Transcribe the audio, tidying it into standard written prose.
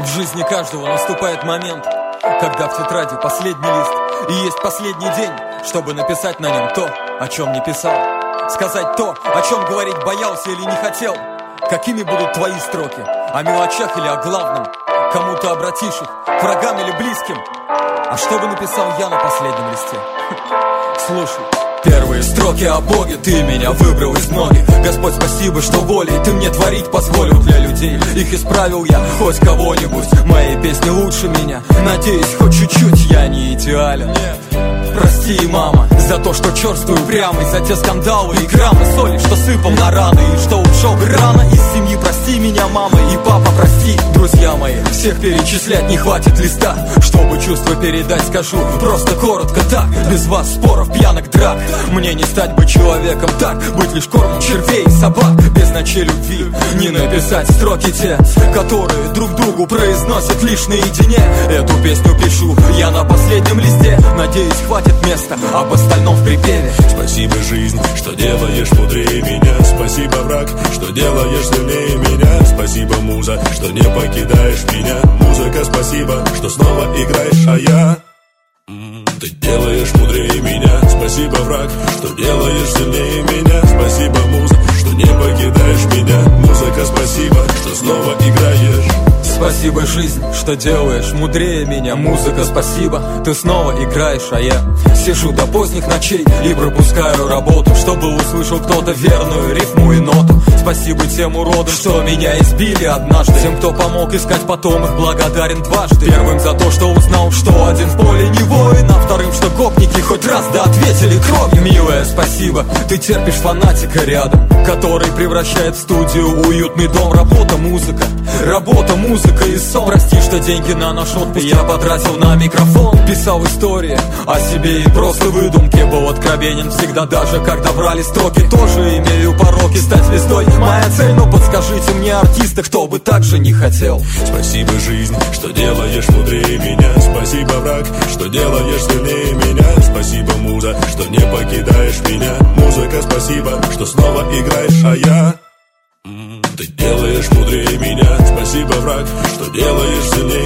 В жизни каждого наступает момент, когда в тетради последний лист, и есть последний день, чтобы написать на нем то, о чем не писал. Сказать то, о чем говорить боялся или не хотел. Какими будут твои строки? О мелочах или о главном? Кому-то обратишь их, к врагам или близким? А что бы написал я на последнем листе? Слушай. Первые строки о Боге, ты меня выбрал из многих. Господь, спасибо, что волей ты мне творить позволил для людей. Их исправил я, хоть кого-нибудь. Мои песни лучше меня, надеюсь, хоть чуть-чуть. Я не идеален, прости, мама, за то, что черствую упрямый, за те скандалы и граммы соли, что сыпал на раны, и что ушел рано из семьи. Прости меня, мама, и папа, прости. Друзья мои, всех перечислять не хватит листа, чтобы чувства передать, скажу просто коротко так. Без вас споров, пьянок, драк. Мне не стать бы человеком так, быть лишь кормом червей и собак. Без ночей любви не написать строки те, которые друг другу произносят лишь наедине. Эту песню пишу я на последнем листе, надеюсь, хватит места об остальном в припеве. Спасибо, жизнь, что делаешь мудрее меня. Спасибо, враг, что делаешь сильнее меня. Спасибо, муза, что не покидаешь меня. Музыка, спасибо, что снова играешь, а я... Ты делаешь мудрее меня. Спасибо, враг, что делаешь сильнее меня. Спасибо, муза, что не покидаешь меня. Музыка, спасибо, что снова играешь. Спасибо, жизнь, что делаешь мудрее меня. Музыка, спасибо, ты снова играешь, а я сижу до поздних ночей и пропускаю работу, чтобы услышал кто-то верную рифму и ноту. Спасибо тем уродам, что меня избили однажды. Тем, кто помог искать потом их, благодарен дважды. Первым за то, что узнал, что один в поле не воин, а вторым, что гопники хоть раз да ответили кровью. Милая, спасибо, ты терпишь фанатика рядом, который превращает в студию уютный дом. Работа, музыка и сон. Прости, что деньги на наш отпуск я потратил на микрофон. Писал истории о себе и просто выдумки. Был откровенен всегда, даже когда брали строки. Тоже имею пороки стать звездой, моя цель. Но подскажите мне, артисты, кто бы так же не хотел. Спасибо, жизнь, что делаешь мудрее меня. Спасибо, враг, что делаешь сильнее меня. Спасибо, муза, что не покидаешь меня. Музыка, спасибо, что снова играешь, а я... Ты делаешь мудрее меня. Спасибо, враг, что делаешь сильнее